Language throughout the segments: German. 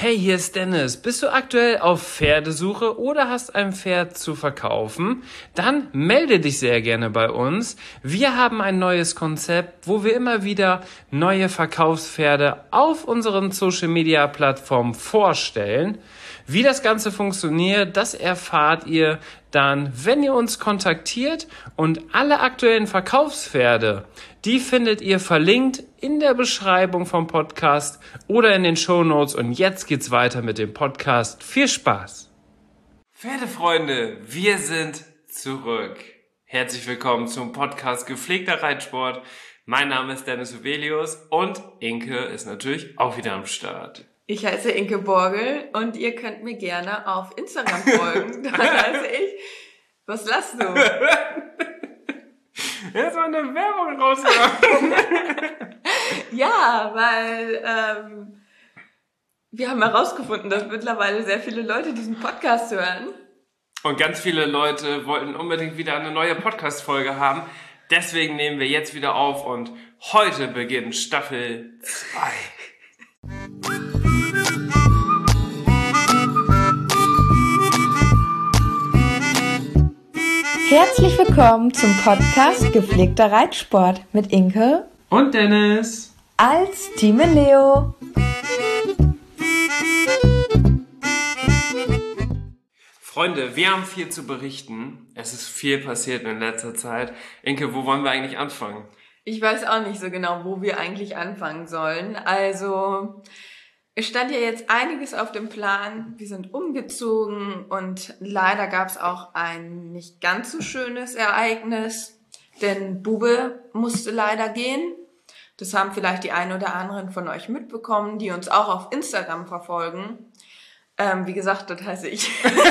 Hey, hier ist Dennis. Bist du aktuell auf Pferdesuche oder hast ein Pferd zu verkaufen? Dann melde dich sehr gerne bei uns. Wir haben ein neues Konzept, wo wir immer wieder neue Verkaufspferde auf unseren Social-Media-Plattformen vorstellen. Wie das Ganze funktioniert, das erfahrt ihr dann, wenn ihr uns kontaktiert, und alle aktuellen Verkaufspferde, die findet ihr verlinkt in der Beschreibung vom Podcast oder in den Shownotes. Und jetzt geht's weiter mit dem Podcast. Viel Spaß! Pferdefreunde, wir sind zurück. Herzlich willkommen zum Podcast Gepflegter Reitsport. Mein Name ist Dennis Uvelius und Inke ist natürlich auch wieder am Start. Ich heiße Inke Borgel und ihr könnt mir gerne auf Instagram folgen. Da heiße ich, was lachst du? Jetzt mal eine Werbung rausgehauen. Ja, weil wir haben herausgefunden, dass mittlerweile sehr viele Leute diesen Podcast hören. Und ganz viele Leute wollten unbedingt wieder eine neue Podcast-Folge haben. Deswegen nehmen wir jetzt wieder auf und heute beginnt Staffel 2. Herzlich willkommen zum Podcast Gepflegter Reitsport mit Inke und Dennis als Team Leo. Freunde, wir haben viel zu berichten. Es ist viel passiert in letzter Zeit. Inke, wo wollen wir eigentlich anfangen? Ich weiß auch nicht so genau, wo wir eigentlich anfangen sollen. Also, es stand ja jetzt einiges auf dem Plan. Wir sind umgezogen und leider gab es auch ein nicht ganz so schönes Ereignis, denn Bube musste leider gehen. Das haben vielleicht die einen oder anderen von euch mitbekommen, die uns auch auf Instagram verfolgen. Wie gesagt, das heiße ich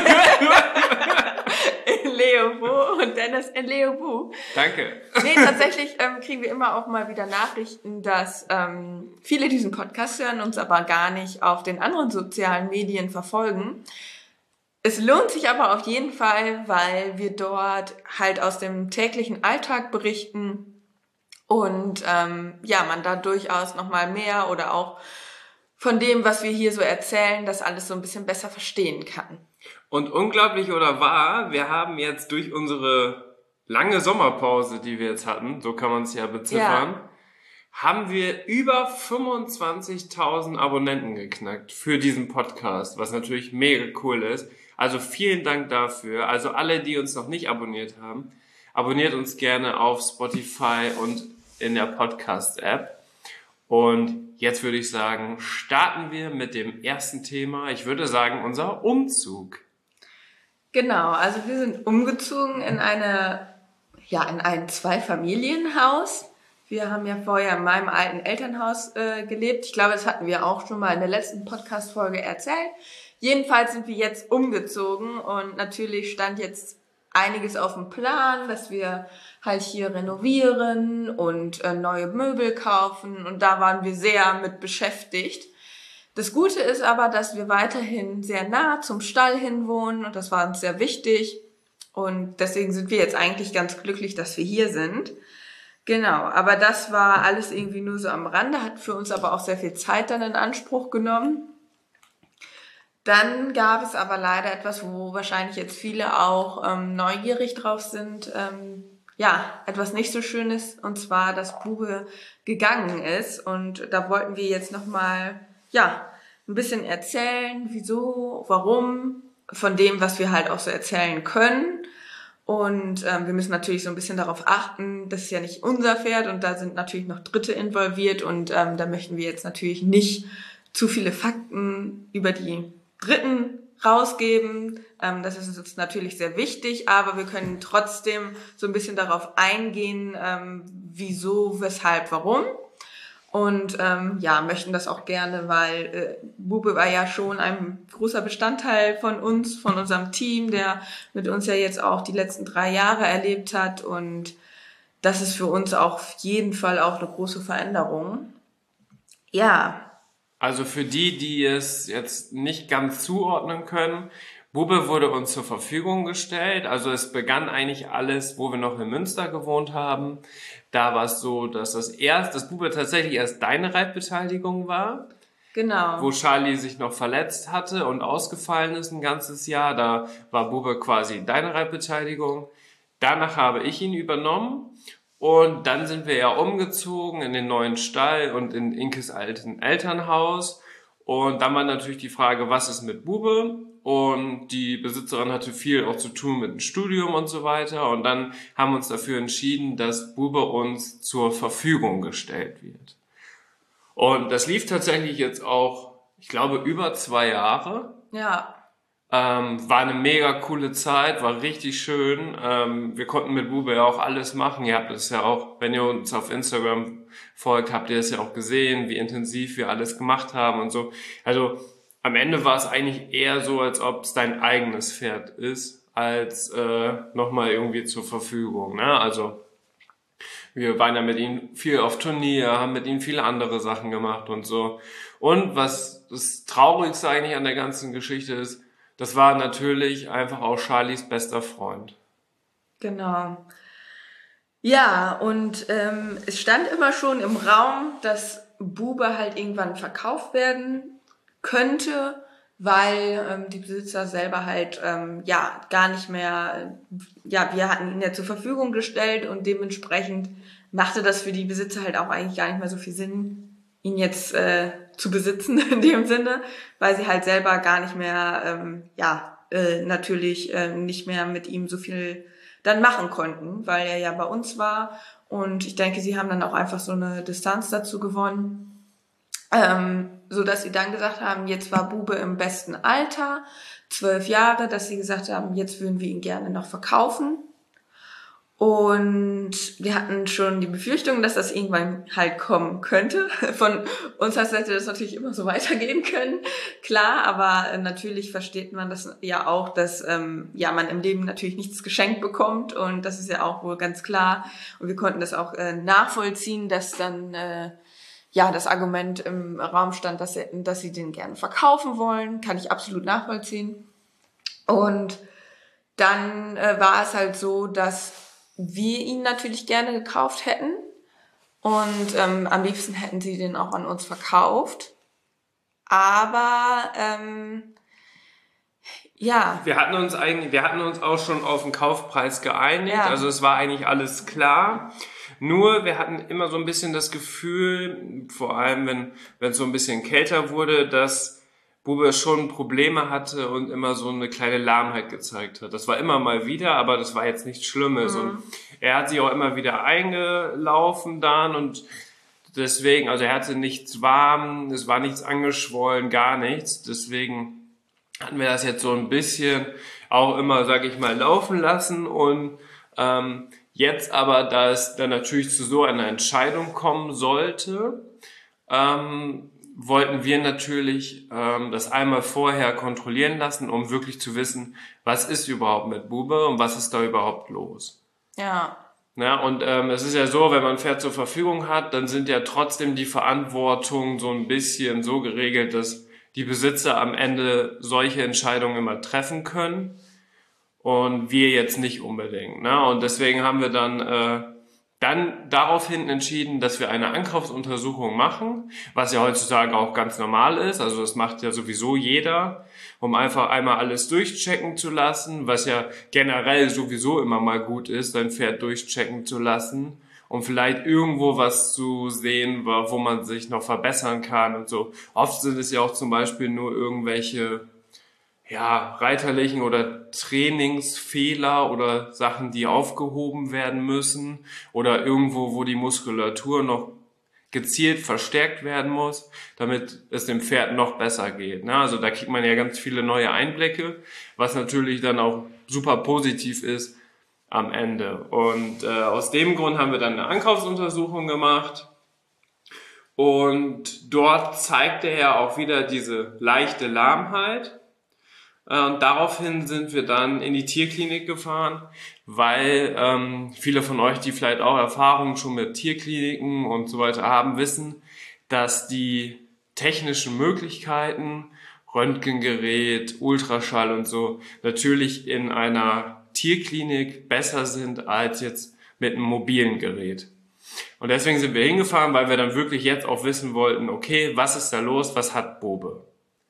Leo Bu und Dennis Leo Bu. Danke. Nee, tatsächlich kriegen wir immer auch mal wieder Nachrichten, dass viele diesen Podcast hören, uns aber gar nicht auf den anderen sozialen Medien verfolgen. Es lohnt sich aber auf jeden Fall, weil wir dort halt aus dem täglichen Alltag berichten und man da durchaus nochmal mehr oder auch von dem, was wir hier so erzählen, das alles so ein bisschen besser verstehen kann. Und unglaublich oder wahr, wir haben jetzt durch unsere lange Sommerpause, die wir jetzt hatten, so kann man es ja beziffern, haben wir über 25.000 Abonnenten geknackt für diesen Podcast, was natürlich mega cool ist. Also vielen Dank dafür. Also alle, die uns noch nicht abonniert haben, abonniert uns gerne auf Spotify und in der Podcast-App. Und jetzt würde ich sagen, starten wir mit dem ersten Thema. Ich würde sagen, unser Umzug. Genau, also wir sind umgezogen in ein Zweifamilienhaus. Wir haben ja vorher in meinem alten Elternhaus gelebt. Ich glaube, das hatten wir auch schon mal in der letzten Podcast-Folge erzählt. Jedenfalls sind wir jetzt umgezogen und natürlich stand jetzt einiges auf dem Plan, dass wir halt hier renovieren und neue Möbel kaufen, und da waren wir sehr mit beschäftigt. Das Gute ist aber, dass wir weiterhin sehr nah zum Stall hin wohnen, und das war uns sehr wichtig, und deswegen sind wir jetzt eigentlich ganz glücklich, dass wir hier sind. Genau, aber das war alles irgendwie nur so am Rande, hat für uns aber auch sehr viel Zeit dann in Anspruch genommen. Dann gab es aber leider etwas, wo wahrscheinlich jetzt viele auch neugierig drauf sind. Etwas nicht so Schönes, und zwar, dass Bube gegangen ist. Und da wollten wir jetzt nochmal, ein bisschen erzählen, wieso, warum, von dem, was wir halt auch so erzählen können. Und wir müssen natürlich so ein bisschen darauf achten, das ist ja nicht unser Pferd und da sind natürlich noch Dritte involviert, und da möchten wir jetzt natürlich nicht zu viele Fakten über die Dritten rausgeben. Das ist uns natürlich sehr wichtig, aber wir können trotzdem so ein bisschen darauf eingehen, wieso, weshalb, warum. Und möchten das auch gerne, weil Bube war ja schon ein großer Bestandteil von uns, von unserem Team, der mit uns ja jetzt auch die letzten 3 Jahre erlebt hat, und das ist für uns auch auf jeden Fall auch eine große Veränderung. Ja. Also für die es jetzt nicht ganz zuordnen können, Bube wurde uns zur Verfügung gestellt. Also es begann eigentlich alles, wo wir noch in Münster gewohnt haben. Da war es so, dass das Bube tatsächlich erst deine Reitbeteiligung war. Genau. wo Charlie sich noch verletzt hatte und ausgefallen ist ein ganzes Jahr. Da war Bube quasi deine Reitbeteiligung. Danach habe ich ihn übernommen und dann sind wir ja umgezogen in den neuen Stall und in Inkes alten Elternhaus. Und dann war natürlich die Frage, was ist mit Bube? Und die Besitzerin hatte viel auch zu tun mit dem Studium und so weiter. Und dann haben wir uns dafür entschieden, dass Bube uns zur Verfügung gestellt wird. Und das lief tatsächlich jetzt auch, ich glaube, über 2 Jahre. Ja. War eine mega coole Zeit, war richtig schön. Wir konnten mit Bube ja auch alles machen. Ihr habt es ja auch, wenn ihr uns auf Instagram folgt, habt ihr es ja auch gesehen, wie intensiv wir alles gemacht haben und so. Also am Ende war es eigentlich eher so, als ob es dein eigenes Pferd ist, als nochmal irgendwie zur Verfügung. Ne? Also wir waren ja mit ihm viel auf Turnier, haben mit ihm viele andere Sachen gemacht und so. Und was das Traurigste eigentlich an der ganzen Geschichte ist, das war natürlich einfach auch Charlies bester Freund. Genau. Ja, und es stand immer schon im Raum, dass Bube halt irgendwann verkauft werden könnte, weil die Besitzer selber halt gar nicht mehr, wir hatten ihn ja zur Verfügung gestellt und dementsprechend machte das für die Besitzer halt auch eigentlich gar nicht mehr so viel Sinn, ihn jetzt zu besitzen in dem Sinne, weil sie halt selber gar nicht mehr, natürlich nicht mehr mit ihm so viel dann machen konnten, weil er ja bei uns war. Und ich denke, sie haben dann auch einfach so eine Distanz dazu gewonnen, so dass sie dann gesagt haben, jetzt war Bube im besten Alter, 12 Jahre, dass sie gesagt haben, jetzt würden wir ihn gerne noch verkaufen. Und wir hatten schon die Befürchtung, dass das irgendwann halt kommen könnte. Von uns aus hätte das natürlich immer so weitergehen können, klar, aber natürlich versteht man das ja auch, dass man im Leben natürlich nichts geschenkt bekommt und das ist ja auch wohl ganz klar. Und wir konnten das auch nachvollziehen, dass dann das Argument im Raum stand, dass sie den gerne verkaufen wollen, kann ich absolut nachvollziehen. Und dann war es halt so, dass wir ihn natürlich gerne gekauft hätten und am liebsten hätten sie den auch an uns verkauft. Aber Wir hatten uns auch schon auf den Kaufpreis geeinigt, also es war eigentlich alles klar. Nur wir hatten immer so ein bisschen das Gefühl, vor allem wenn es so ein bisschen kälter wurde, dass Bube schon Probleme hatte und immer so eine kleine Lahmheit gezeigt hat. Das war immer mal wieder, aber das war jetzt nichts Schlimmes. Und er hat sich auch immer wieder eingelaufen dann und deswegen, also er hatte nichts warm, es war nichts angeschwollen, gar nichts. Deswegen hatten wir das jetzt so ein bisschen auch immer, sag ich mal, laufen lassen und jetzt aber, da es dann natürlich zu so einer Entscheidung kommen sollte, wollten wir natürlich das einmal vorher kontrollieren lassen, um wirklich zu wissen, was ist überhaupt mit Bube und was ist da überhaupt los. Ja. Und es ist ja so, wenn man ein Pferd zur Verfügung hat, dann sind ja trotzdem die Verantwortungen so ein bisschen so geregelt, dass die Besitzer am Ende solche Entscheidungen immer treffen können und wir jetzt nicht unbedingt. Und deswegen haben wir dann daraufhin entschieden, dass wir eine Ankaufsuntersuchung machen, was ja heutzutage auch ganz normal ist. Also das macht ja sowieso jeder, um einfach einmal alles durchchecken zu lassen, was ja generell sowieso immer mal gut ist, sein Pferd durchchecken zu lassen, um vielleicht irgendwo was zu sehen, wo man sich noch verbessern kann und so. Oft sind es ja auch zum Beispiel nur irgendwelche reiterlichen oder Trainingsfehler oder Sachen, die aufgehoben werden müssen oder irgendwo, wo die Muskulatur noch gezielt verstärkt werden muss, damit es dem Pferd noch besser geht. Also da kriegt man ja ganz viele neue Einblicke, was natürlich dann auch super positiv ist am Ende. Und aus dem Grund haben wir dann eine Ankaufsuntersuchung gemacht und dort zeigte er auch wieder diese leichte Lahmheit. Und daraufhin sind wir dann in die Tierklinik gefahren, weil viele von euch, die vielleicht auch Erfahrungen schon mit Tierkliniken und so weiter haben, wissen, dass die technischen Möglichkeiten, Röntgengerät, Ultraschall und so, natürlich in einer Tierklinik besser sind als jetzt mit einem mobilen Gerät. Und deswegen sind wir hingefahren, weil wir dann wirklich jetzt auch wissen wollten, okay, was ist da los, was hat Bube?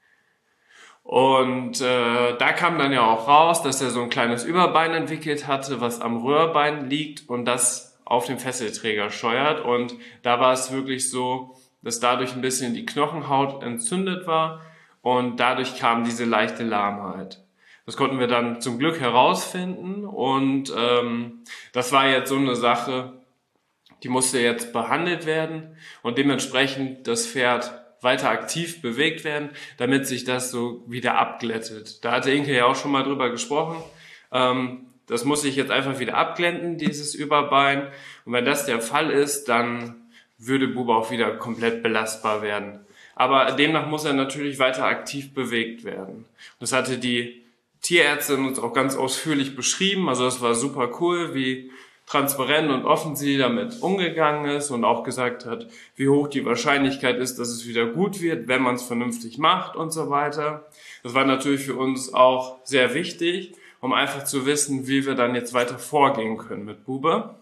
Und da kam dann ja auch raus, dass er so ein kleines Überbein entwickelt hatte, was am Röhrbein liegt und das auf dem Fesselträger steuert. Und da war es wirklich so, dass dadurch ein bisschen die Knochenhaut entzündet war und dadurch kam diese leichte Lahmheit. Das konnten wir dann zum Glück herausfinden und das war jetzt so eine Sache, die musste jetzt behandelt werden und dementsprechend das Pferd weiter aktiv bewegt werden, damit sich das so wieder abglättet. Da hatte Inke ja auch schon mal drüber gesprochen. Das muss sich jetzt einfach wieder abglätten, dieses Überbein. Und wenn das der Fall ist, dann würde Bube auch wieder komplett belastbar werden. Aber demnach muss er natürlich weiter aktiv bewegt werden. Das hatte die Tierärztin uns auch ganz ausführlich beschrieben. Also das war super cool, wie transparent und offen sie damit umgegangen ist und auch gesagt hat, wie hoch die Wahrscheinlichkeit ist, dass es wieder gut wird, wenn man es vernünftig macht und so weiter. Das war natürlich für uns auch sehr wichtig, um einfach zu wissen, wie wir dann jetzt weiter vorgehen können mit Bube.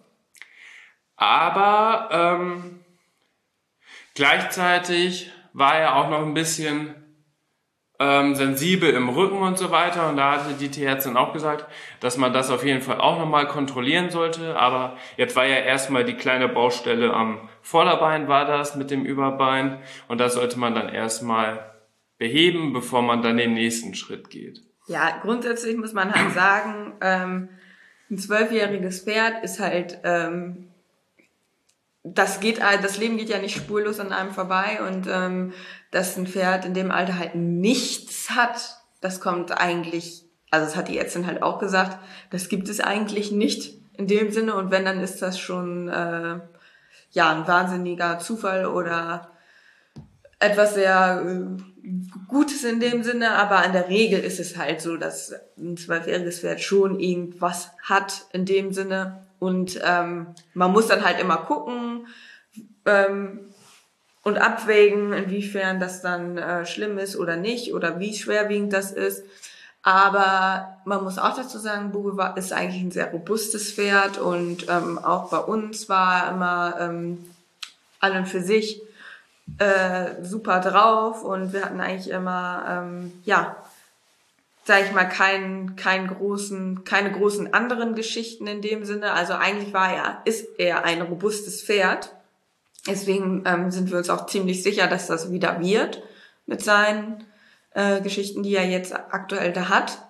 Aber gleichzeitig war er auch noch ein bisschen sensibel im Rücken und so weiter. Und da hatte die Tierärztin auch gesagt, dass man das auf jeden Fall auch nochmal kontrollieren sollte. Aber jetzt war ja erstmal die kleine Baustelle am Vorderbein, war das mit dem Überbein. Und das sollte man dann erstmal beheben, bevor man dann den nächsten Schritt geht. Ja, grundsätzlich muss man halt sagen, ein 12-jähriges Pferd ist halt, das Leben geht ja nicht spurlos an einem vorbei und dass ein Pferd in dem Alter halt nichts hat, das kommt eigentlich, also das hat die Ärztin halt auch gesagt, das gibt es eigentlich nicht in dem Sinne und wenn, dann ist das schon ein wahnsinniger Zufall oder etwas sehr Gutes in dem Sinne, aber in der Regel ist es halt so, dass ein 12-jähriges Pferd schon irgendwas hat in dem Sinne und man muss dann halt immer gucken und abwägen, inwiefern das dann schlimm ist oder nicht oder wie schwerwiegend das ist. Aber man muss auch dazu sagen, Bube ist eigentlich ein sehr robustes Pferd und auch bei uns war immer an und für sich super drauf und wir hatten eigentlich immer, sag ich mal, keine großen anderen Geschichten in dem Sinne. Also eigentlich ist er ein robustes Pferd. Deswegen sind wir uns auch ziemlich sicher, dass das wieder wird mit seinen Geschichten, die er jetzt aktuell da hat.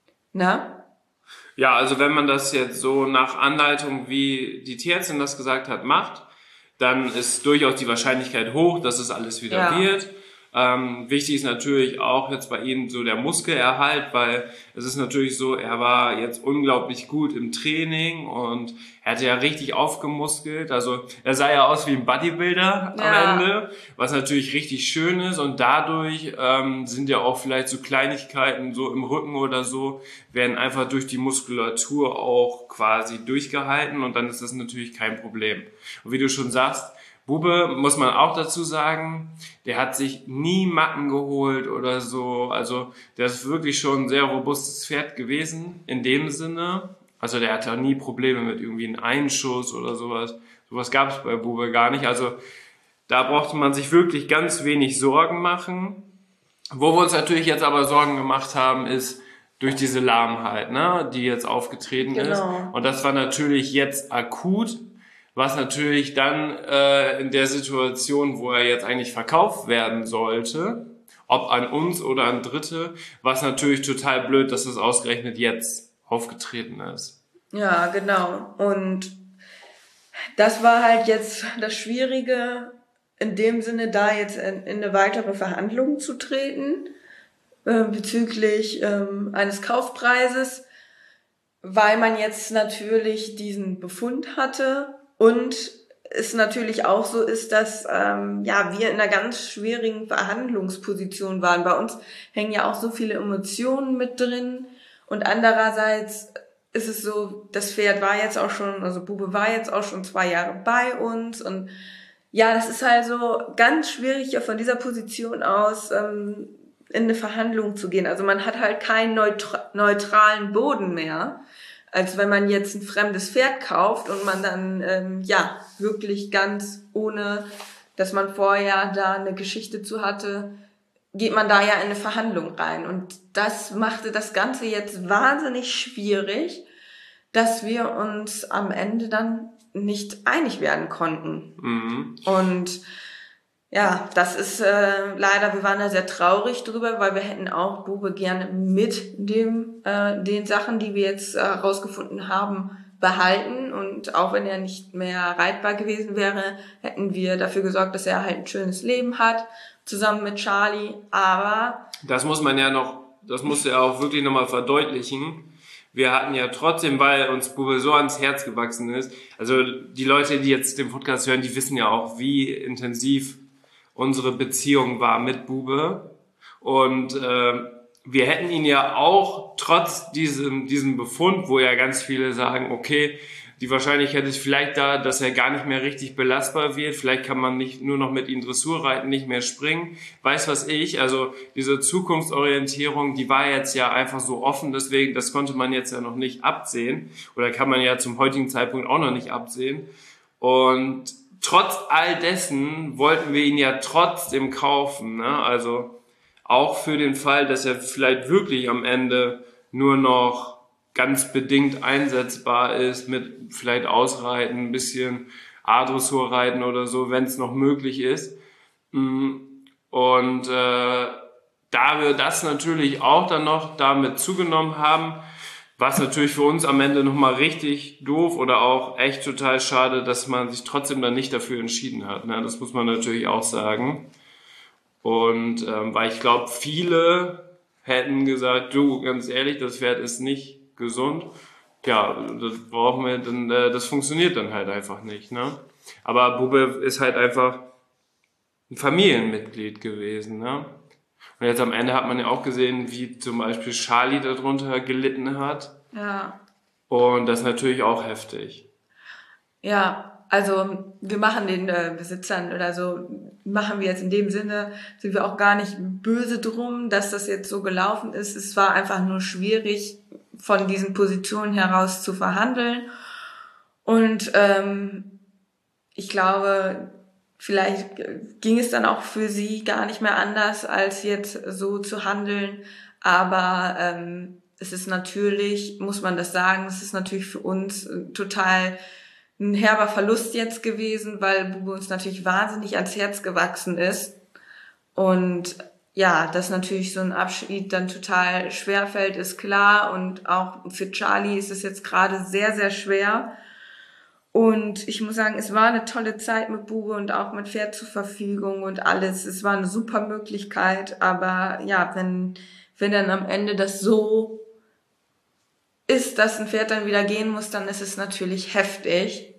Ne? Ja, also wenn man das jetzt so nach Anleitung, wie die Tierärztin das gesagt hat, macht, dann ist durchaus die Wahrscheinlichkeit hoch, dass es alles wieder wird. Wichtig ist natürlich auch jetzt bei ihm so der Muskelerhalt, weil es ist natürlich so, er war jetzt unglaublich gut im Training und er hatte ja richtig aufgemuskelt, also er sah ja aus wie ein Bodybuilder am Ende, was natürlich richtig schön ist und dadurch sind ja auch vielleicht so Kleinigkeiten so im Rücken oder so, werden einfach durch die Muskulatur auch quasi durchgehalten und dann ist das natürlich kein Problem. Und wie du schon sagst, Bube, muss man auch dazu sagen, der hat sich nie Macken geholt oder so. Also der ist wirklich schon ein sehr robustes Pferd gewesen in dem Sinne. Also der hatte auch nie Probleme mit irgendwie einem Einschuss oder sowas. Sowas gab es bei Bube gar nicht. Also da brauchte man sich wirklich ganz wenig Sorgen machen. Wo wir uns natürlich jetzt aber Sorgen gemacht haben, ist durch diese Lahmheit, ne, die jetzt aufgetreten ist. Und das war natürlich jetzt akut. Was natürlich dann in der Situation, wo er jetzt eigentlich verkauft werden sollte, ob an uns oder an Dritte, war es natürlich total blöd, dass es ausgerechnet jetzt aufgetreten ist. Ja, genau. Und das war halt jetzt das Schwierige, in dem Sinne da jetzt in eine weitere Verhandlung zu treten bezüglich eines Kaufpreises, weil man jetzt natürlich diesen Befund hatte. Und es natürlich auch so ist, dass wir in einer ganz schwierigen Verhandlungsposition waren. Bei uns hängen ja auch so viele Emotionen mit drin. Und andererseits ist es so, das Pferd war jetzt auch schon, also Bube war jetzt auch schon 2 Jahre bei uns. Und ja, das ist halt so ganz schwierig, von dieser Position aus in eine Verhandlung zu gehen. Also man hat halt keinen neutralen Boden mehr. als wenn man jetzt ein fremdes Pferd kauft und man dann wirklich ganz ohne, dass man vorher da eine Geschichte zu hatte, geht man da ja in eine Verhandlung rein. Und das machte das Ganze jetzt wahnsinnig schwierig, dass wir uns am Ende dann nicht einig werden konnten. Mhm. Und ja, das ist leider, wir waren da sehr traurig drüber, weil wir hätten auch Bube gerne mit den Sachen, die wir jetzt herausgefunden haben, behalten. Und auch wenn er nicht mehr reitbar gewesen wäre, hätten wir dafür gesorgt, dass er halt ein schönes Leben hat, zusammen mit Charlie. Aber das muss er auch wirklich nochmal verdeutlichen. Wir hatten ja trotzdem, weil uns Bube so ans Herz gewachsen ist, also die Leute, die jetzt den Podcast hören, die wissen ja auch, wie intensiv unsere Beziehung war mit Bube. Und wir hätten ihn ja auch trotz diesem Befund, wo ja ganz viele sagen, okay, die Wahrscheinlichkeit ist vielleicht da, dass er gar nicht mehr richtig belastbar wird. Vielleicht kann man nicht nur noch mit ihm Dressur reiten, nicht mehr springen. Weiß was ich. Also diese Zukunftsorientierung, die war jetzt ja einfach so offen. Deswegen, das konnte man jetzt ja noch nicht absehen. Oder kann man ja zum heutigen Zeitpunkt auch noch nicht absehen. Und trotz all dessen wollten wir ihn ja trotzdem kaufen. Ne? Also auch für den Fall, dass er vielleicht wirklich am Ende nur noch ganz bedingt einsetzbar ist, mit vielleicht Ausreiten, ein bisschen A-Dressur reiten oder so, wenn es noch möglich ist. Und da wir das natürlich auch dann noch damit zugenommen haben, war es natürlich für uns am Ende nochmal richtig doof oder auch echt total schade, dass man sich trotzdem dann nicht dafür entschieden hat. Ne? Das muss man natürlich auch sagen. Und weil ich glaube, viele hätten gesagt, du, ganz ehrlich, das Pferd ist nicht gesund. Ja, das brauchen wir, dann das funktioniert dann halt einfach nicht. Ne? Aber Bube ist halt einfach ein Familienmitglied gewesen. Ne? Und jetzt am Ende hat man ja auch gesehen, wie zum Beispiel Charlie darunter gelitten hat. ja. Und das ist natürlich auch heftig. Ja, also wir machen den Besitzern oder so, machen wir jetzt in dem Sinne, sind wir auch gar nicht böse drum, dass das jetzt so gelaufen ist. Es war einfach nur schwierig, von diesen Positionen heraus zu verhandeln. Und ich glaube, vielleicht ging es dann auch für sie gar nicht mehr anders, als jetzt so zu handeln. Aber es ist natürlich, muss man das sagen, es ist natürlich für uns total ein herber Verlust jetzt gewesen, weil Bube uns natürlich wahnsinnig ans Herz gewachsen ist. Und ja, dass natürlich so ein Abschied dann total schwer fällt, ist klar. Und auch für Charlie ist es jetzt gerade sehr, sehr schwer. Und ich muss sagen, es war eine tolle Zeit mit Bube und auch mit Pferd zur Verfügung und alles. Es war eine super Möglichkeit. Aber ja, wenn dann am Ende das so ist, dass ein Pferd dann wieder gehen muss, dann ist es natürlich heftig.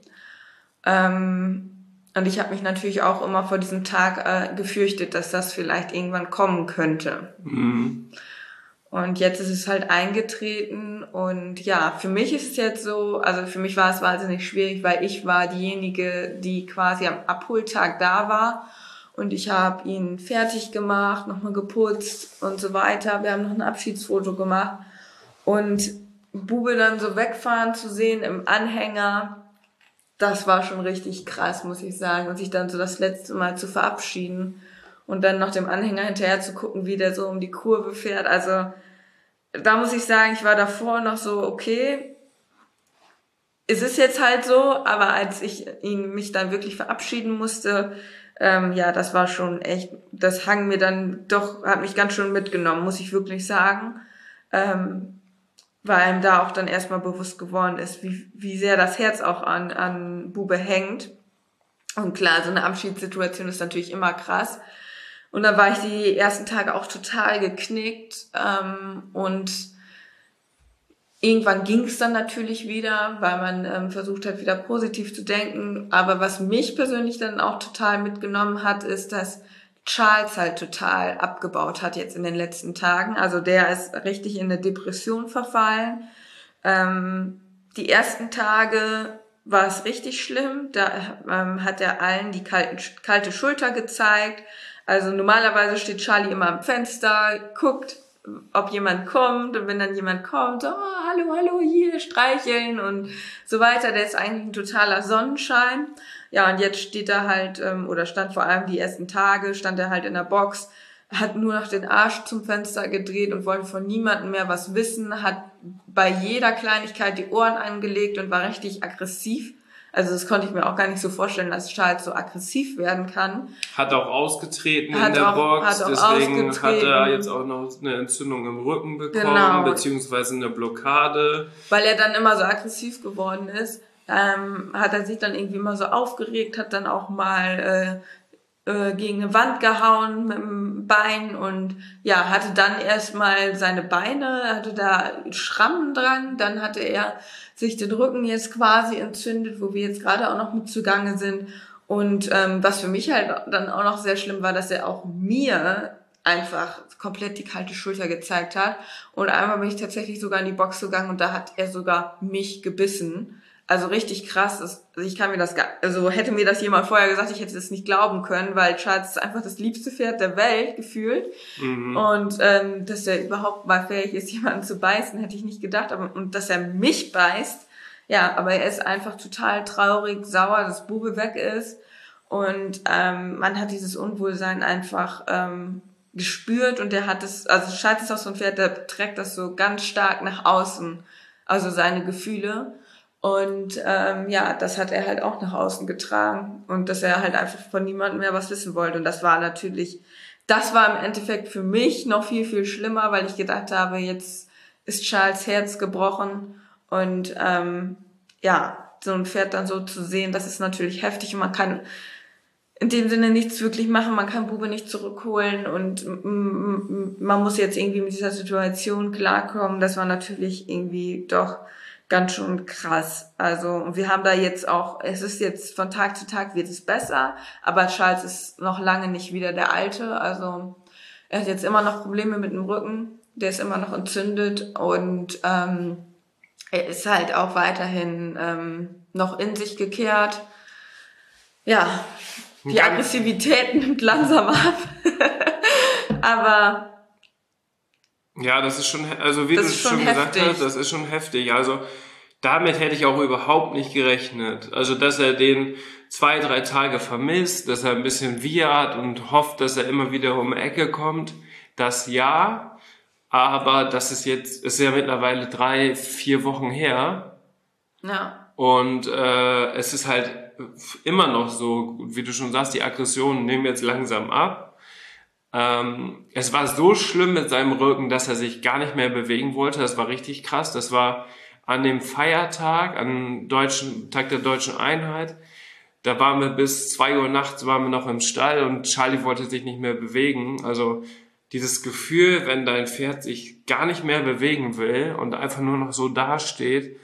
Und ich habe mich natürlich auch immer vor diesem Tag gefürchtet, dass das vielleicht irgendwann kommen könnte. Mhm. Und jetzt ist es halt eingetreten und ja, für mich ist es jetzt so, also für mich war es wahnsinnig schwierig, weil ich war diejenige, die quasi am Abholtag da war und ich habe ihn fertig gemacht, nochmal geputzt und so weiter. Wir haben noch ein Abschiedsfoto gemacht und Bube dann so wegfahren zu sehen im Anhänger, das war schon richtig krass, muss ich sagen. Und sich dann so das letzte Mal zu verabschieden und dann noch dem Anhänger hinterher zu gucken, wie der so um die Kurve fährt. Also da muss ich sagen, ich war davor noch so, okay, es ist jetzt halt so, aber als ich mich dann wirklich verabschieden musste, ja, das war schon echt, das hang mir dann doch, hat mich ganz schön mitgenommen, muss ich wirklich sagen. Weil einem da auch dann erstmal bewusst geworden ist, wie sehr das Herz auch an Bube hängt. Und klar, so eine Abschiedssituation ist natürlich immer krass. Und dann war ich die ersten Tage auch total geknickt. Und irgendwann ging es dann natürlich wieder, weil man versucht hat, wieder positiv zu denken. Aber was mich persönlich dann auch total mitgenommen hat, ist, dass Charles halt total abgebaut hat jetzt in den letzten Tagen. Also der ist richtig in eine Depression verfallen. Die ersten Tage war es richtig schlimm. Da hat er allen die kalte Schulter gezeigt. Also normalerweise steht Charlie immer am Fenster, guckt ob jemand kommt, und wenn dann jemand kommt, so, hallo, hier, streicheln und so weiter, der ist eigentlich ein totaler Sonnenschein. Ja, und jetzt steht er halt, oder stand vor allem die ersten Tage, stand er halt in der Box, hat nur noch den Arsch zum Fenster gedreht und wollte von niemandem mehr was wissen, hat bei jeder Kleinigkeit die Ohren angelegt und war richtig aggressiv. Also das konnte ich mir auch gar nicht so vorstellen, dass Charles so aggressiv werden kann. Hat auch ausgetreten in der Box, deswegen hat er jetzt auch noch eine Entzündung im Rücken bekommen, beziehungsweise eine Blockade. Weil er dann immer so aggressiv geworden ist, hat er sich dann irgendwie immer so aufgeregt, hat dann auch mal gegen eine Wand gehauen mit dem Bein und ja, hatte dann erstmal seine Beine, hatte da Schrammen dran, dann hatte er sich den Rücken jetzt quasi entzündet, wo wir jetzt gerade auch noch mit zugange sind. Und was für mich halt dann auch noch sehr schlimm war, dass er auch mir einfach komplett die kalte Schulter gezeigt hat. Und einmal bin ich tatsächlich sogar in die Box gegangen und da hat er sogar mich gebissen. Also richtig krass. Also ich kann mir das hätte mir das jemand vorher gesagt, ich hätte das nicht glauben können, weil Charles ist einfach das liebste Pferd der Welt gefühlt. Mhm. Und dass er überhaupt mal fähig ist, jemanden zu beißen, hätte ich nicht gedacht. Und dass er mich beißt, ja, aber er ist einfach total traurig, sauer, dass Bube weg ist. Und man hat dieses Unwohlsein einfach gespürt und der hat es, also Charles ist auch so ein Pferd, der trägt das so ganz stark nach außen, also seine Gefühle. Und das hat er halt auch nach außen getragen und dass er halt einfach von niemandem mehr was wissen wollte. Und das war im Endeffekt für mich noch viel, viel schlimmer, weil ich gedacht habe, jetzt ist Charles Herz gebrochen und so ein Pferd dann so zu sehen, das ist natürlich heftig und man kann in dem Sinne nichts wirklich machen, man kann Bube nicht zurückholen und man muss jetzt irgendwie mit dieser Situation klarkommen. Das war natürlich irgendwie doch ganz schön krass. Also, und wir haben da jetzt auch, es ist jetzt von Tag zu Tag wird es besser, aber Charles ist noch lange nicht wieder der Alte. Also, er hat jetzt immer noch Probleme mit dem Rücken, der ist immer noch entzündet und er ist halt auch weiterhin noch in sich gekehrt. Ja, die Aggressivität nimmt langsam ab. Aber ja, das ist schon, also wie du schon gesagt hast, das ist schon heftig. Also damit hätte ich auch überhaupt nicht gerechnet. Also dass er den 2-3 Tage vermisst, dass er ein bisschen wiehert und hofft, dass er immer wieder um die Ecke kommt, das ja. Aber das ist ja mittlerweile 3-4 Wochen her. Ja. Und es ist halt immer noch so, wie du schon sagst, die Aggressionen nehmen jetzt langsam ab. Es war so schlimm mit seinem Rücken, dass er sich gar nicht mehr bewegen wollte. Das war richtig krass. Das war an dem Feiertag, am Tag der Deutschen Einheit. Da waren wir bis 2 Uhr nachts waren wir noch im Stall und Charlie wollte sich nicht mehr bewegen. Also dieses Gefühl, wenn dein Pferd sich gar nicht mehr bewegen will und einfach nur noch so dasteht,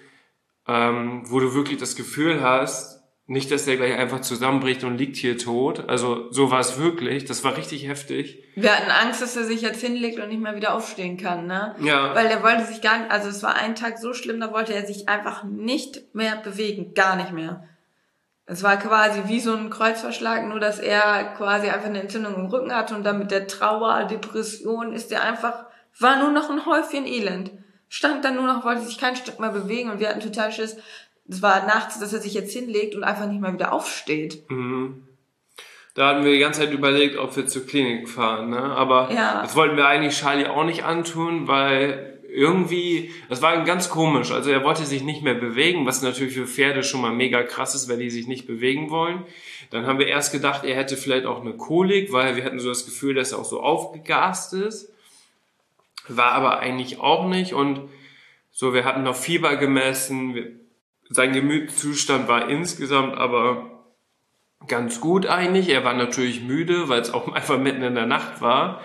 wo du wirklich das Gefühl hast, nicht, dass der gleich einfach zusammenbricht und liegt hier tot. Also so war es wirklich. Das war richtig heftig. Wir hatten Angst, dass er sich jetzt hinlegt und nicht mehr wieder aufstehen kann, ne? Ja. Weil der wollte sich gar nicht, also es war ein Tag so schlimm, da wollte er sich einfach nicht mehr bewegen. Gar nicht mehr. Es war quasi wie so ein Kreuzverschlag, nur dass er quasi einfach eine Entzündung im Rücken hatte und dann mit der Trauer, Depression war nur noch ein Häufchen Elend. Stand dann nur noch, wollte sich kein Stück mehr bewegen und wir hatten total Schiss. Es war nachts, dass er sich jetzt hinlegt und einfach nicht mehr wieder aufsteht. Mhm. Da hatten wir die ganze Zeit überlegt, ob wir zur Klinik fahren, ne? Aber ja. Das wollten wir eigentlich Charlie auch nicht antun, weil irgendwie, das war ganz komisch. Also er wollte sich nicht mehr bewegen, was natürlich für Pferde schon mal mega krass ist, wenn die sich nicht bewegen wollen. Dann haben wir erst gedacht, er hätte vielleicht auch eine Kolik, weil wir hatten so das Gefühl, dass er auch so aufgegast ist. War aber eigentlich auch nicht. Und so, wir hatten noch Fieber gemessen. Sein Gemütszustand war insgesamt aber ganz gut eigentlich. Er war natürlich müde, weil es auch einfach mitten in der Nacht war.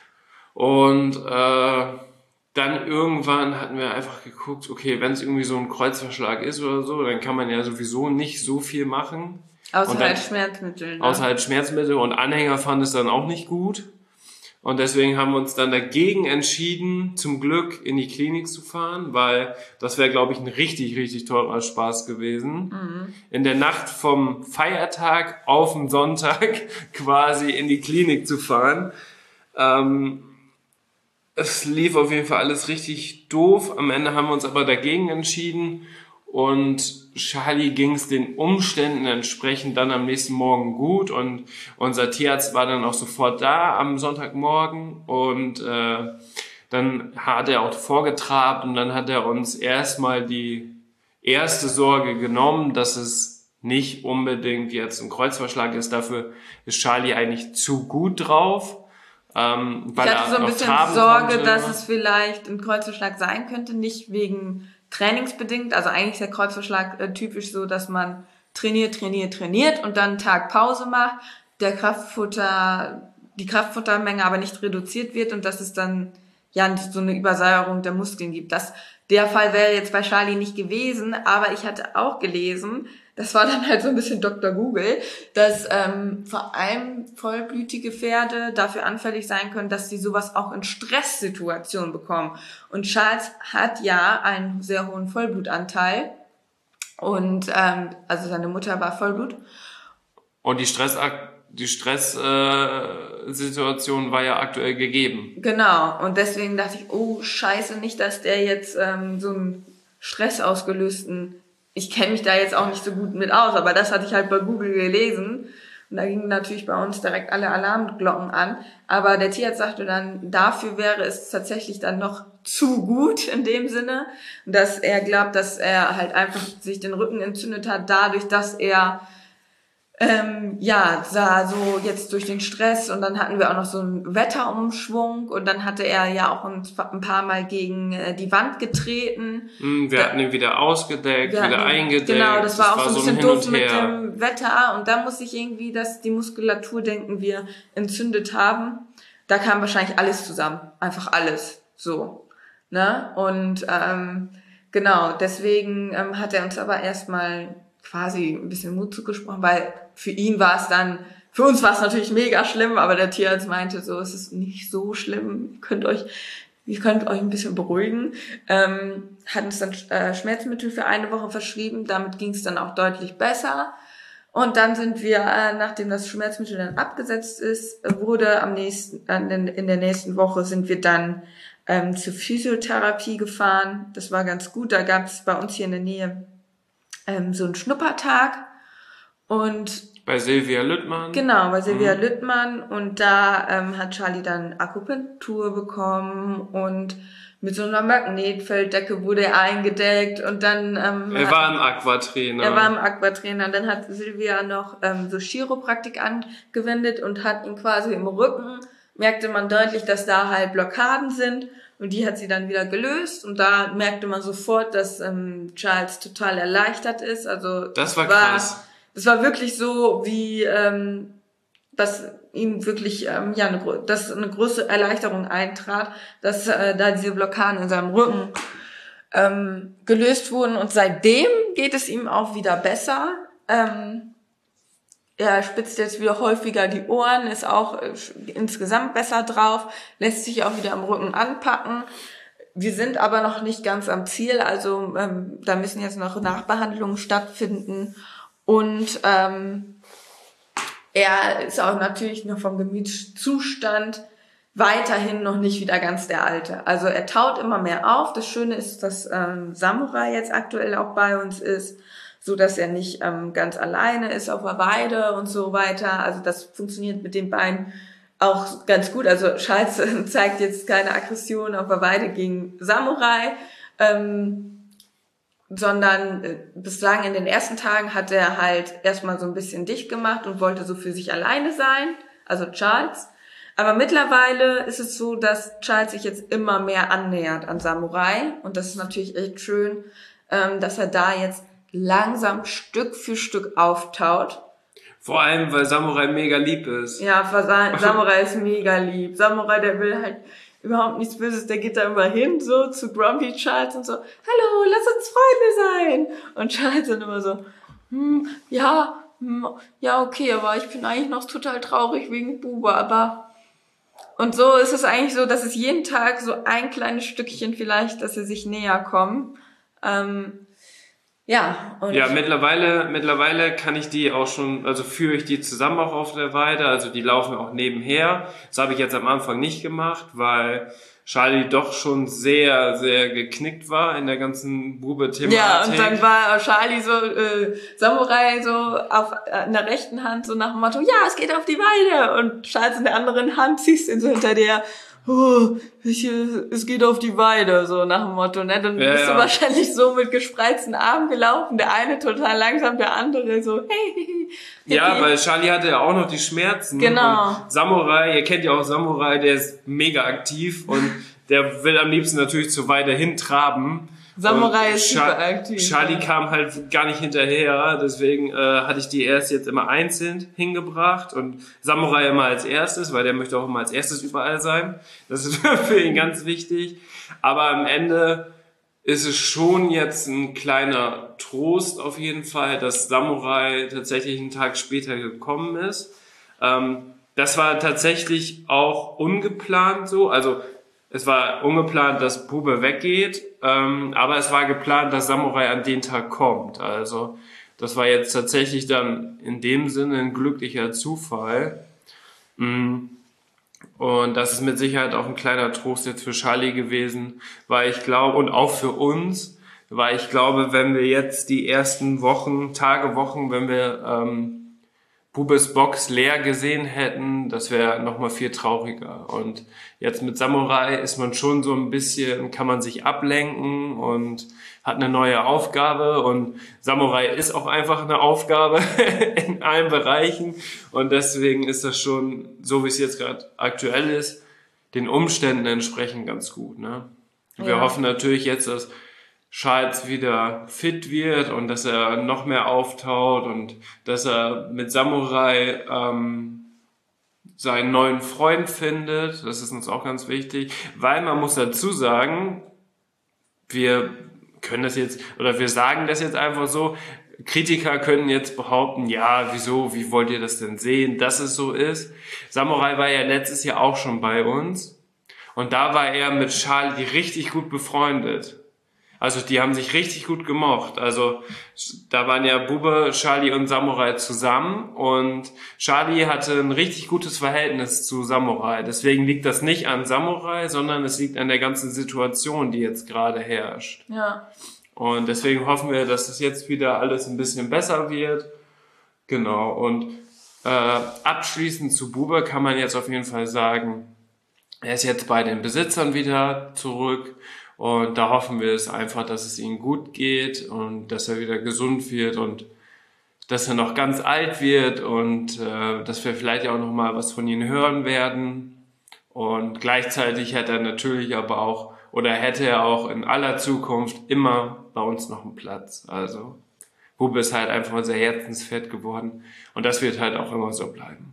Und dann irgendwann hatten wir einfach geguckt, okay, wenn es irgendwie so ein Kreuzverschlag ist oder so, dann kann man ja sowieso nicht so viel machen. Außer halt Schmerzmittel. Ne? Außer halt Schmerzmittel und Anhänger fand es dann auch nicht gut. Und deswegen haben wir uns dann dagegen entschieden, zum Glück in die Klinik zu fahren, weil das wäre, glaube ich, ein richtig, richtig teurer Spaß gewesen. Mhm. In der Nacht vom Feiertag auf den Sonntag quasi in die Klinik zu fahren. Es lief auf jeden Fall alles richtig doof. Am Ende haben wir uns aber dagegen entschieden und Charlie ging es den Umständen entsprechend dann am nächsten Morgen gut und unser Tierarzt war dann auch sofort da am Sonntagmorgen und dann hat er auch vorgetrabt und dann hat er uns erstmal die erste Sorge genommen, dass es nicht unbedingt jetzt ein Kreuzverschlag ist. Dafür ist Charlie eigentlich zu gut drauf. Weil ich hatte so ein bisschen Sorge, dass es vielleicht ein Kreuzverschlag sein könnte, nicht wegen trainingsbedingt. Also eigentlich ist der Kreuzverschlag typisch so, dass man trainiert und dann einen Tag Pause macht, die Kraftfuttermenge aber nicht reduziert wird und dass es dann ja so eine Übersäuerung der Muskeln gibt. Der Fall wäre jetzt bei Charlie nicht gewesen, aber ich hatte auch gelesen, das war dann halt so ein bisschen Dr. Google, dass vor allem vollblütige Pferde dafür anfällig sein können, dass sie sowas auch in Stresssituationen bekommen. Und Charles hat ja einen sehr hohen Vollblutanteil und also seine Mutter war Vollblut. Und die Stresssituation war ja aktuell gegeben. Genau, und deswegen dachte ich, oh scheiße, nicht, dass der jetzt so einen Stress ausgelösten, ich kenne mich da jetzt auch nicht so gut mit aus, aber das hatte ich halt bei Google gelesen und da gingen natürlich bei uns direkt alle Alarmglocken an, aber der Tierarzt sagte dann, dafür wäre es tatsächlich dann noch zu gut in dem Sinne, dass er glaubt, dass er halt einfach sich den Rücken entzündet hat, dadurch, dass er sah so jetzt durch den Stress und dann hatten wir auch noch so einen Wetterumschwung und dann hatte er ja auch ein paar Mal gegen die Wand getreten. Wir hatten ihn wieder ausgedeckt, wieder eingedeckt. Genau, das war auch so ein bisschen doof mit dem Wetter und da muss ich irgendwie, dass die Muskulatur, denken wir, entzündet haben. Da kam wahrscheinlich alles zusammen, einfach alles, so, ne? Und genau, deswegen hat er uns aber erstmal quasi ein bisschen Mut zugesprochen, weil für uns war es natürlich mega schlimm, aber der Tierarzt meinte so, es ist nicht so schlimm, ihr könnt euch ein bisschen beruhigen. Hat uns dann Schmerzmittel für eine Woche verschrieben, damit ging es dann auch deutlich besser. Und dann sind wir, nachdem das Schmerzmittel dann abgesetzt ist, in der nächsten Woche sind wir dann zur Physiotherapie gefahren. Das war ganz gut, da gab es bei uns hier in der Nähe so einen Schnuppertag und bei Silvia Lüttmann. Genau, bei Silvia Lüttmann und da hat Charlie dann Akupunktur bekommen und mit so einer Magnetfelddecke wurde er eingedeckt und dann er war im Aquatrainer. Dann hat Silvia noch so Chiropraktik angewendet und hat ihn quasi im Rücken, merkte man deutlich, dass da halt Blockaden sind. Und die hat sie dann wieder gelöst und da merkte man sofort, dass Charles total erleichtert ist. Also das war krass. Das war wirklich so, wie dass ihm wirklich dass eine große Erleichterung eintrat, dass da diese Blockaden in seinem Rücken gelöst wurden. Und seitdem geht es ihm auch wieder besser. Er spitzt jetzt wieder häufiger die Ohren, ist auch insgesamt besser drauf, lässt sich auch wieder am Rücken anpacken. Wir sind aber noch nicht ganz am Ziel, also da müssen jetzt noch Nachbehandlungen stattfinden. Und er ist auch natürlich noch vom Gemütszustand weiterhin noch nicht wieder ganz der Alte. Also er taut immer mehr auf. Das Schöne ist, dass Samurai jetzt aktuell auch bei uns ist, so dass er nicht ganz alleine ist auf der Weide und so weiter. Also das funktioniert mit den beiden auch ganz gut. Also Charles zeigt jetzt keine Aggression auf der Weide gegen Samurai, sondern bislang in den ersten Tagen hat er halt erstmal so ein bisschen dicht gemacht und wollte so für sich alleine sein, also Charles. Aber mittlerweile ist es so, dass Charles sich jetzt immer mehr annähert an Samurai und das ist natürlich echt schön, dass er da jetzt langsam Stück für Stück auftaut. Vor allem, weil Samurai mega lieb ist. Ja, Samurai ist mega lieb. Samurai, der will halt überhaupt nichts Böses, der geht da immer hin, so zu Grumpy Charles und so, hallo, lass uns Freunde sein. Und Charles dann immer so, ja, okay, aber ich bin eigentlich noch total traurig wegen Bube, aber... Und so ist es eigentlich so, dass es jeden Tag so ein kleines Stückchen vielleicht, dass sie sich näher kommen. Mittlerweile kann ich die auch schon, also führe ich die zusammen auch auf der Weide, also die laufen auch nebenher. Das habe ich jetzt am Anfang nicht gemacht, weil Charlie doch schon sehr, sehr geknickt war in der ganzen Bube-Thematik. Ja, und dann war Charlie so, Samurai so in der rechten Hand so nach dem Motto, ja, es geht auf die Weide. Und Charles in der anderen Hand ziehst ihn so hinter dir, es geht auf die Weide, so nach dem Motto, ne? Dann bist du wahrscheinlich so mit gespreizten Armen gelaufen, der eine total langsam, der andere so, hey. Ja, weil Charlie hatte ja auch noch die Schmerzen. Genau. Und Samurai, ihr kennt ja auch Samurai, der ist mega aktiv und der will am liebsten natürlich zur Weide hintraben. Samurai ist super aktiv. Charlie kam halt gar nicht hinterher, deswegen hatte ich die erst jetzt immer einzeln hingebracht und Samurai immer als erstes, weil der möchte auch immer als erstes überall sein. Das ist für ihn ganz wichtig. Aber am Ende ist es schon jetzt ein kleiner Trost auf jeden Fall, dass Samurai tatsächlich einen Tag später gekommen ist. Das war tatsächlich auch ungeplant so, also es war ungeplant, dass Bube weggeht, aber es war geplant, dass Samurai an den Tag kommt. Also das war jetzt tatsächlich dann in dem Sinne ein glücklicher Zufall. Und das ist mit Sicherheit auch ein kleiner Trost jetzt für Charlie gewesen, weil ich glaube, und auch für uns, weil ich glaube, wenn wir jetzt die ersten Wochen, wenn wir Bubes Box leer gesehen hätten, das wäre nochmal viel trauriger. Und jetzt mit Samurai ist man schon so ein bisschen, kann man sich ablenken und hat eine neue Aufgabe. Und Samurai ist auch einfach eine Aufgabe in allen Bereichen. Und deswegen ist das schon, so wie es jetzt gerade aktuell ist, den Umständen entsprechend ganz gut. Ne? Wir hoffen natürlich jetzt, dass Charles wieder fit wird und dass er noch mehr auftaut und dass er mit Samurai seinen neuen Freund findet. Das ist uns auch ganz wichtig, weil man muss dazu sagen, wir können das jetzt, oder wir sagen das jetzt einfach so, Kritiker können jetzt behaupten, ja, wieso, wie wollt ihr das denn sehen, dass es so ist. Samurai war ja letztes Jahr auch schon bei uns und da war er mit Charlie richtig gut befreundet. Also die haben sich richtig gut gemocht. Also da waren ja Bube, Charlie und Samurai zusammen und Charlie hatte ein richtig gutes Verhältnis zu Samurai. Deswegen liegt das nicht an Samurai, sondern es liegt an der ganzen Situation, die jetzt gerade herrscht. Ja. Und deswegen hoffen wir, dass es jetzt wieder alles ein bisschen besser wird. Genau. Und abschließend zu Bube kann man jetzt auf jeden Fall sagen, er ist jetzt bei den Besitzern wieder zurück. Und da hoffen wir es einfach, dass es ihm gut geht und dass er wieder gesund wird und dass er noch ganz alt wird und dass wir vielleicht auch noch mal was von ihm hören werden. Und gleichzeitig hat er natürlich aber auch, oder hätte er auch in aller Zukunft immer bei uns noch einen Platz. Also Bube ist halt einfach unser Herzensfett geworden und das wird halt auch immer so bleiben.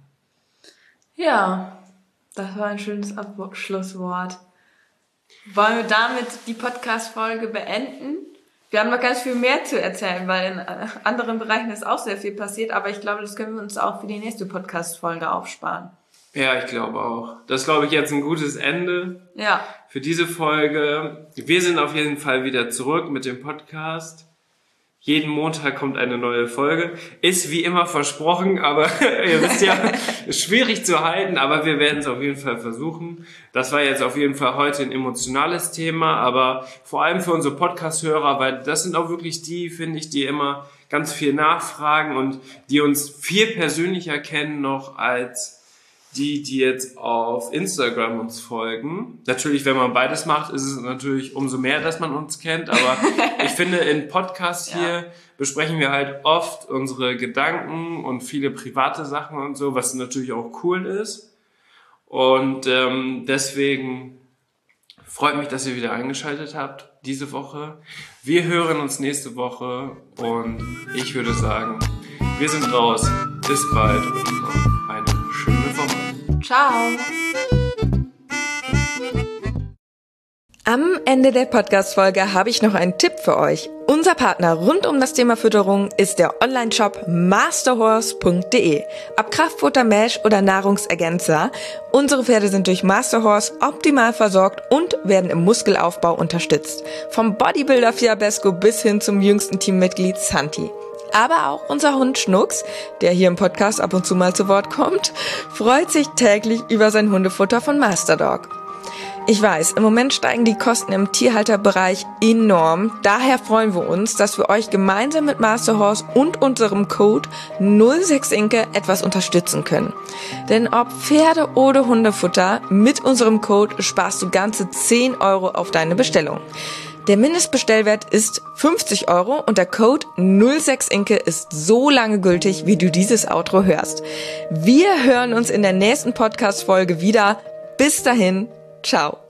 Ja, das war ein schönes Abschlusswort. Wollen wir damit die Podcast-Folge beenden? Wir haben noch ganz viel mehr zu erzählen, weil in anderen Bereichen ist auch sehr viel passiert, aber ich glaube, das können wir uns auch für die nächste Podcast-Folge aufsparen. Ja, ich glaube auch. Das ist, glaube ich, jetzt ein gutes Ende für diese Folge. Wir sind auf jeden Fall wieder zurück mit dem Podcast. Jeden Montag kommt eine neue Folge. Ist wie immer versprochen, aber ihr wisst ja, ist schwierig zu halten, aber wir werden es auf jeden Fall versuchen. Das war jetzt auf jeden Fall heute ein emotionales Thema, aber vor allem für unsere Podcast-Hörer, weil das sind auch wirklich die, finde ich, die immer ganz viel nachfragen und die uns viel persönlicher kennen noch als die jetzt auf Instagram uns folgen. Natürlich, wenn man beides macht, ist es natürlich umso mehr, dass man uns kennt. Aber ich finde, in Podcasts hier besprechen wir halt oft unsere Gedanken und viele private Sachen und so, was natürlich auch cool ist. Und deswegen freut mich, dass ihr wieder eingeschaltet habt diese Woche. Wir hören uns nächste Woche und ich würde sagen, wir sind raus. Bis bald und noch eine schöne Woche. Ciao! Am Ende der Podcast-Folge habe ich noch einen Tipp für euch. Unser Partner rund um das Thema Fütterung ist der Online-Shop masterhorse.de. Ob Kraftfutter, Mesh oder Nahrungsergänzer, unsere Pferde sind durch Masterhorse optimal versorgt und werden im Muskelaufbau unterstützt. Vom Bodybuilder Fiabesco bis hin zum jüngsten Teammitglied Santi. Aber auch unser Hund Schnucks, der hier im Podcast ab und zu mal zu Wort kommt, freut sich täglich über sein Hundefutter von Masterdog. Ich weiß, im Moment steigen die Kosten im Tierhalterbereich enorm. Daher freuen wir uns, dass wir euch gemeinsam mit Masterhorse und unserem Code 06inke etwas unterstützen können. Denn ob Pferde- oder Hundefutter, mit unserem Code sparst du ganze 10 € auf deine Bestellung. Der Mindestbestellwert ist 50 € und der Code 06inke ist so lange gültig, wie du dieses Outro hörst. Wir hören uns in der nächsten Podcast-Folge wieder. Bis dahin, ciao.